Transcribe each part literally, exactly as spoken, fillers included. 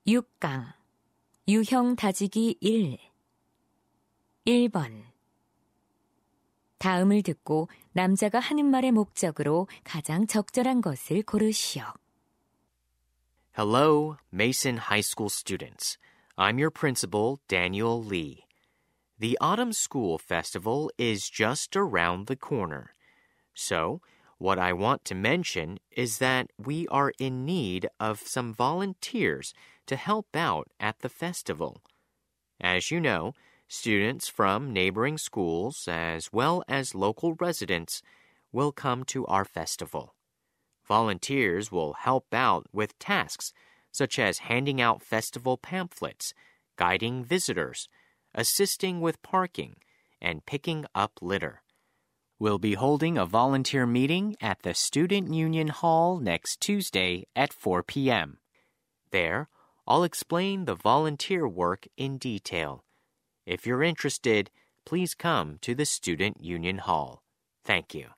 육 강 유형 다지기 일 일 번 다음을 듣고 남자가 하는 말의 목적으로 가장 적절한 것을 고르시오. Hello, Mason High School students. I'm your principal, Daniel Lee. The Autumn School Festival is just around the corner. So, what I want to mention is that we are in need of some volunteers to help out at the festival. As you know, students from neighboring schools, as well as local residents, will come to our festival. Volunteers will help out with tasks such as handing out festival pamphlets, guiding visitors, assisting with parking, and picking up litter. We'll be holding a volunteer meeting at the Student Union Hall next Tuesday at four p.m. There, I'll explain the volunteer work in detail. If you're interested, please come to the Student Union Hall. Thank you.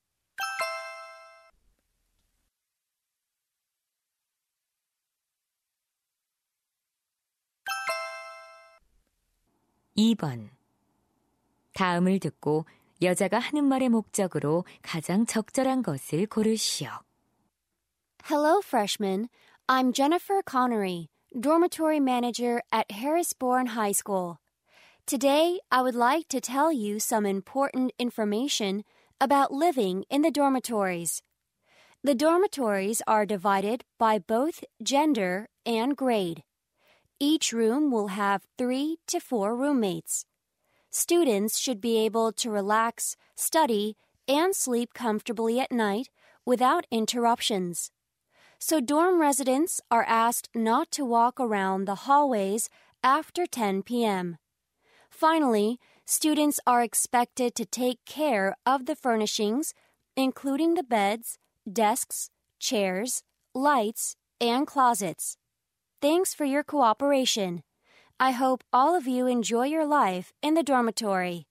이 번 다음을 듣고 여자가 하는 말의 목적으로 가장 적절한 것을 고르시오. Hello, freshmen. I'm Jennifer Connery, dormitory manager at Harrisbourne High School. Today, I would like to tell you some important information about living in the dormitories. The dormitories are divided by both gender and grade. Each room will have three to four roommates. Students should be able to relax, study, and sleep comfortably at night without interruptions. So dorm residents are asked not to walk around the hallways after ten p.m. Finally, students are expected to take care of the furnishings, including the beds, desks, chairs, lights, and closets. Thanks for your cooperation. I hope all of you enjoy your life in the dormitory.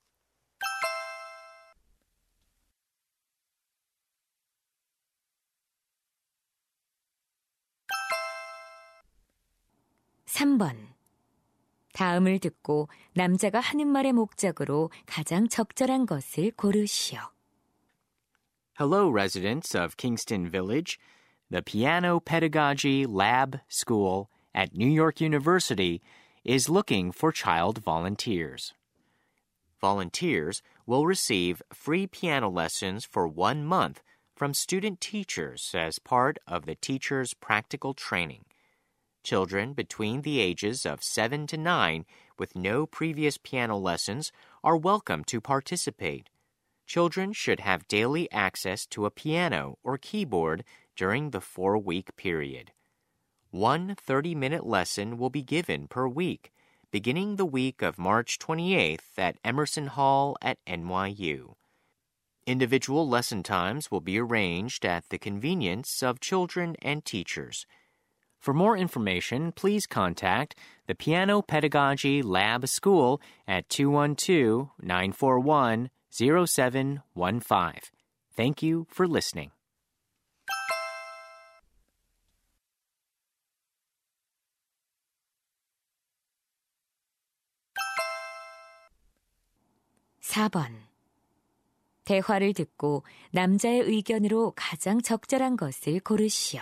삼 번 다음을 듣고 남자가 하는 말의 목적으로 가장 적절한 것을 고르시오. Hello, residents of Kingston Village. The Piano Pedagogy Lab School at New York University is looking for child volunteers. Volunteers will receive free piano lessons for one month from student teachers as part of the teacher's practical training. Children between the ages of seven to nine with no previous piano lessons are welcome to participate. Children should have daily access to a piano or keyboard during the four-week period. One thirty-minute lesson will be given per week, beginning the week of March twenty-eighth at Emerson Hall at N Y U. Individual lesson times will be arranged at the convenience of children and teachers. For more information, please contact the Piano Pedagogy Lab School at two one two, nine four one, zero seven one five. Thank you for listening. 사 번 대화를 듣고 남자의 의견으로 가장 적절한 것을 고르시오.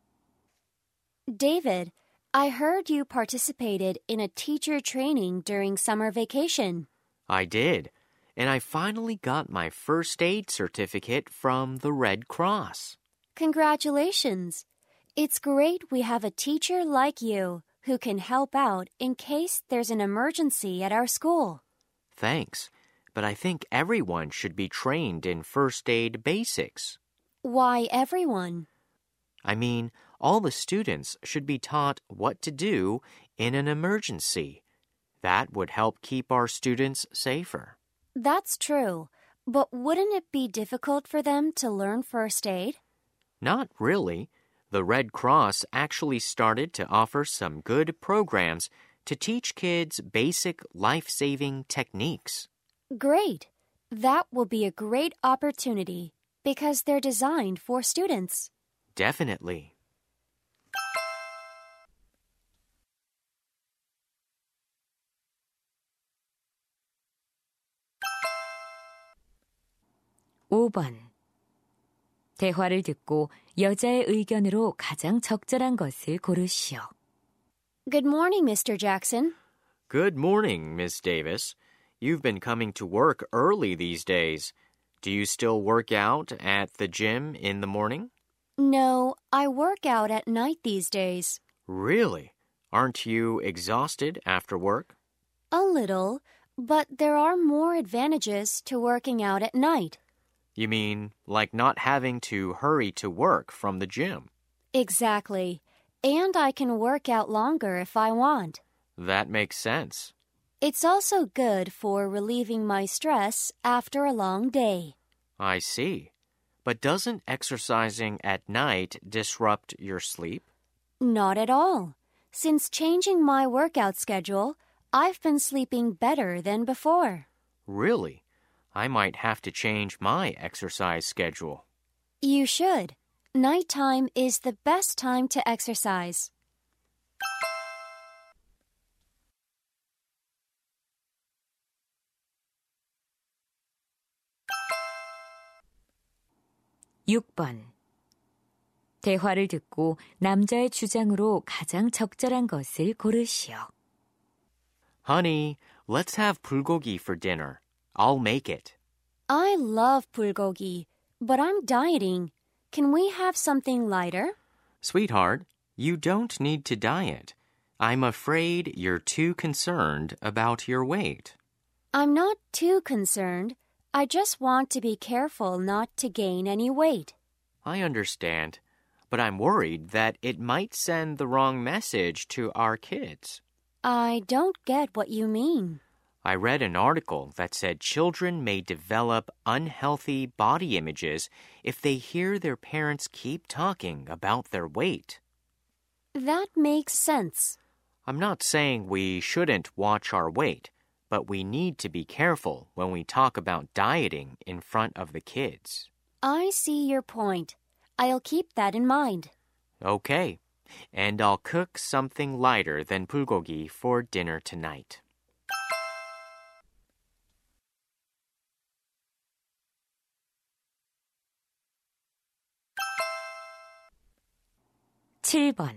David, I heard you participated in a teacher training during summer vacation. I did, and I finally got my first aid certificate from the Red Cross. Congratulations. It's great we have a teacher like you who can help out in case there's an emergency at our school. Thanks, but I think everyone should be trained in first aid basics. Why everyone? I mean, all the students should be taught what to do in an emergency. That would help keep our students safer. That's true, but wouldn't it be difficult for them to learn first aid? Not really. The Red Cross actually started to offer some good programs to teach kids basic life-saving techniques. Great. That will be a great opportunity because they're designed for students. Definitely. 오 번. 대화를 듣고 여자의 의견으로 가장 적절한 것을 고르시오. Good morning, Mister Jackson. Good morning, Miss Davis. You've been coming to work early these days. Do you still work out at the gym in the morning? No, I work out at night these days. Really? Aren't you exhausted after work? A little, but there are more advantages to working out at night. You mean like not having to hurry to work from the gym? Exactly. And I can work out longer if I want. That makes sense. It's also good for relieving my stress after a long day. I see. But doesn't exercising at night disrupt your sleep? Not at all. Since changing my workout schedule, I've been sleeping better than before. Really? I might have to change my exercise schedule. You should. Nighttime is the best time to exercise. 육 번. 대화를 듣고 남자의 주장으로 가장 적절한 것을 고르시오. Honey, let's have bulgogi for dinner. I'll make it. I love bulgogi, but I'm dieting. Can we have something lighter? Sweetheart, you don't need to diet. I'm afraid you're too concerned about your weight. I'm not too concerned. I just want to be careful not to gain any weight. I understand, but I'm worried that it might send the wrong message to our kids. I don't get what you mean. I read an article that said children may develop unhealthy body images if they hear their parents keep talking about their weight. That makes sense. I'm not saying we shouldn't watch our weight, but we need to be careful when we talk about dieting in front of the kids. I see your point. I'll keep that in mind. Okay, and I'll cook something lighter than bulgogi for dinner tonight. 칠 번.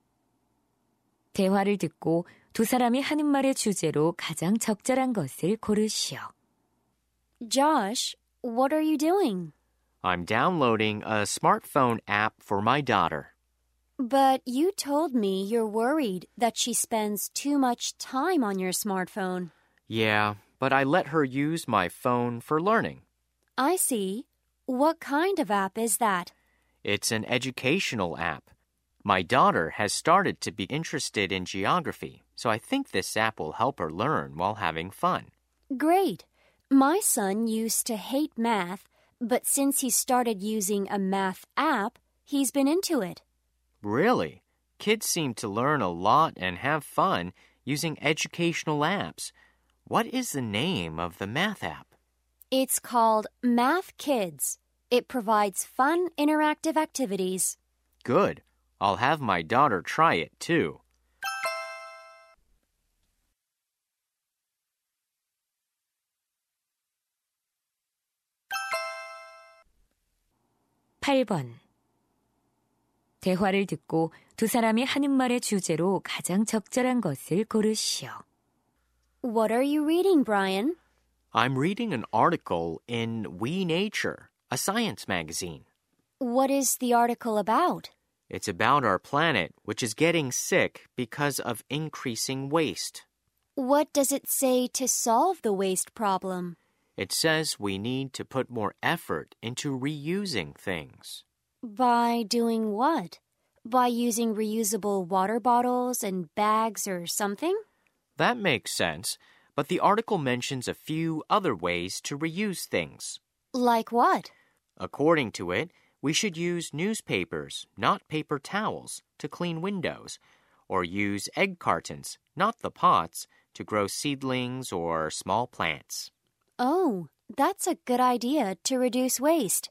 대화를 듣고 두 사람이 하는 말의 주제로 가장 적절한 것을 고르시오. Josh, what are you doing? I'm downloading a smartphone app for my daughter. But you told me you're worried that she spends too much time on your smartphone. Yeah, but I let her use my phone for learning. I see. What kind of app is that? It's an educational app. My daughter has started to be interested in geography, so I think this app will help her learn while having fun. Great. My son used to hate math, but since he started using a math app, he's been into it. Really? Kids seem to learn a lot and have fun using educational apps. What is the name of the math app? It's called Math Kids. It provides fun, interactive activities. Good. I'll have my daughter try it too. 팔 번. 대화를 듣고 두 사람이 하는 말의 주제로 가장 적절한 것을 고르시오. What are you reading, Brian? I'm reading an article in We Nature, a science magazine. What is the article about? It's about our planet, which is getting sick because of increasing waste. What does it say to solve the waste problem? It says we need to put more effort into reusing things. By doing what? By using reusable water bottles and bags or something? That makes sense, but the article mentions a few other ways to reuse things. Like what? According to it, we should use newspapers, not paper towels, to clean windows, or use egg cartons, not the pots, to grow seedlings or small plants. Oh, that's a good idea to reduce waste.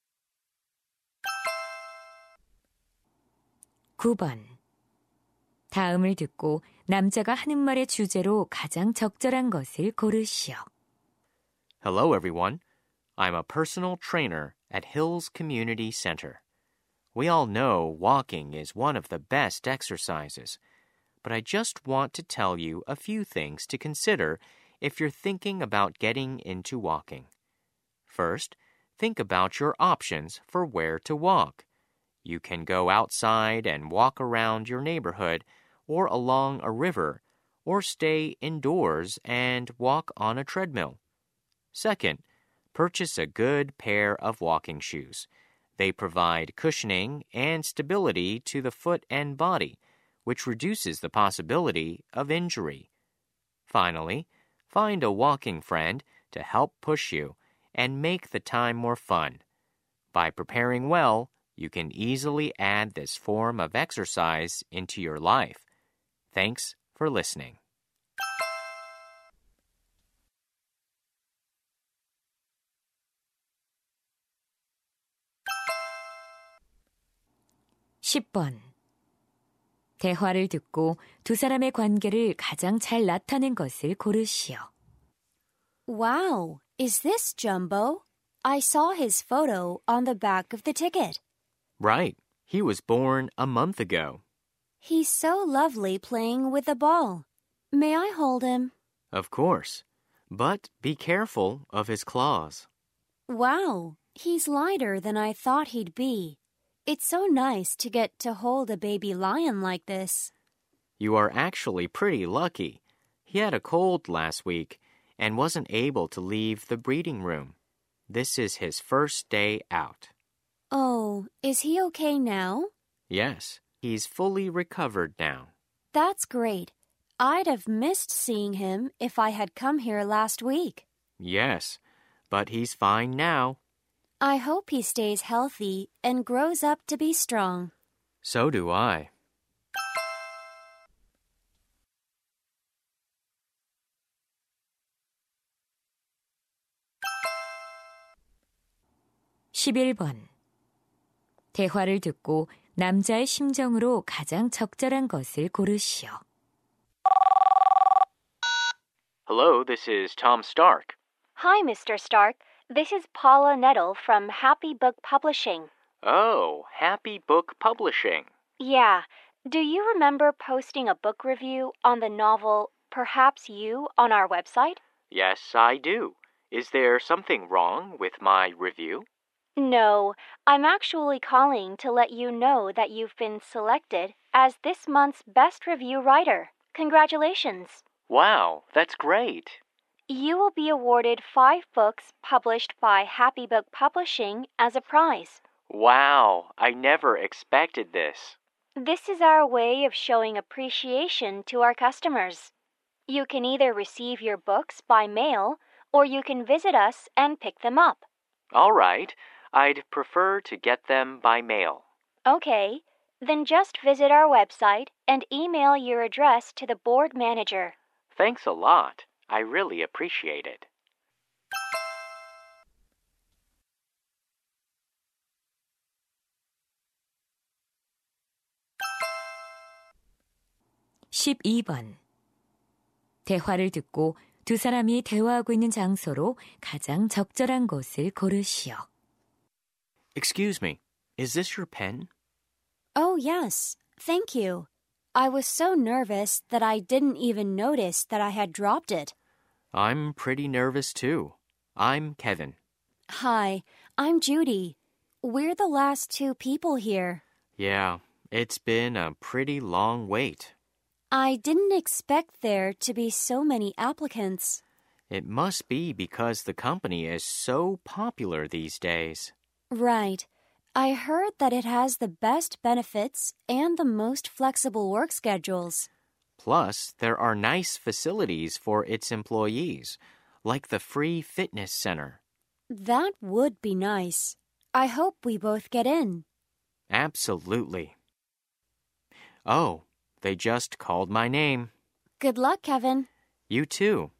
구 번. 다음을 듣고 남자가 하는 말의 주제로 가장 적절한 것을 고르시오. Hello, everyone. I'm a personal trainer at Hills Community Center. We all know walking is one of the best exercises, but I just want to tell you a few things to consider if you're thinking about getting into walking. First, think about your options for where to walk. You can go outside and walk around your neighborhood or along a river, or stay indoors and walk on a treadmill. Second, purchase a good pair of walking shoes. They provide cushioning and stability to the foot and body, which reduces the possibility of injury. Finally, find a walking friend to help push you and make the time more fun. By preparing well, you can easily add this form of exercise into your life. Thanks for listening. 십 번. 대화를 듣고 두 사람의 관계를 가장 잘 나타낸 것을 고르시오. Wow, is this Jumbo? I saw his photo on the back of the ticket. Right. He was born a month ago. He's so lovely playing with the ball. May I hold him? Of course. But be careful of his claws. Wow, he's lighter than I thought he'd be. It's so nice to get to hold a baby lion like this. You are actually pretty lucky. He had a cold last week and wasn't able to leave the breeding room. This is his first day out. Oh, is he okay now? Yes, he's fully recovered now. That's great. I'd have missed seeing him if I had come here last week. Yes, but he's fine now. I hope he stays healthy and grows up to be strong. So do I. 십일 번. 대화를 듣고 남자의 심정으로 가장 적절한 것을 고르시오. Hello, this is Tom Stark. Hi, Mister Stark. This is Paula Nettle from Happy Book Publishing. Oh, Happy Book Publishing. Yeah. Do you remember posting a book review on the novel Perhaps You on our website? Yes, I do. Is there something wrong with my review? No, I'm actually calling to let you know that you've been selected as this month's Best Review Writer. Congratulations. Wow, that's great. You will be awarded five books published by Happy Book Publishing as a prize. Wow, I never expected this. This is our way of showing appreciation to our customers. You can either receive your books by mail or you can visit us and pick them up. All right. I'd prefer to get them by mail. Okay, then just visit our website and email your address to the board manager. Thanks a lot. I really appreciate it. 십이 번. 대화를 듣고 두 사람이 대화하고 있는 장소로 가장 적절한 곳을 고르시오. Excuse me, is this your pen? Oh, yes. Thank you. I was so nervous that I didn't even notice that I had dropped it. I'm pretty nervous too. I'm Kevin. Hi, I'm Judy. We're the last two people here. Yeah, it's been a pretty long wait. I didn't expect there to be so many applicants. It must be because the company is so popular these days. Right. I heard that it has the best benefits and the most flexible work schedules. Plus, there are nice facilities for its employees, like the free fitness center. That would be nice. I hope we both get in. Absolutely. Oh, they just called my name. Good luck, Kevin. You too.